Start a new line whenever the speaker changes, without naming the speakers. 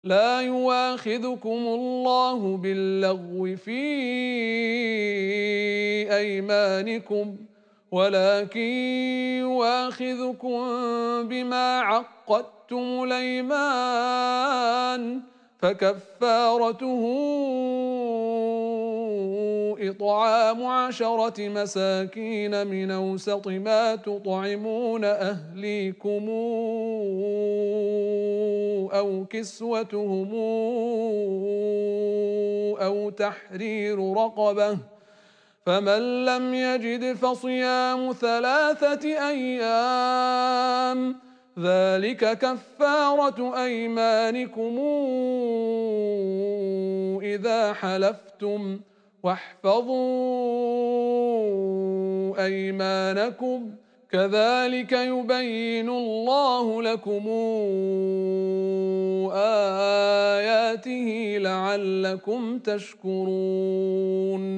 لا يواخذكم الله باللغو في أيمانكم ولكن يواخذكم بما عقدتم الأيمان فكفارته إطعام 10 مساكين من أوسط ما تطعمون أهليكم أو كسوتهم أو تحرير رقبة فمن لم يجد فصيام 3 أيام ذلك كفارة أيمانكم إذا حلفتم واحفظوا أيمانكم كذلك يبين الله لكم آياته لعلكم تشكرون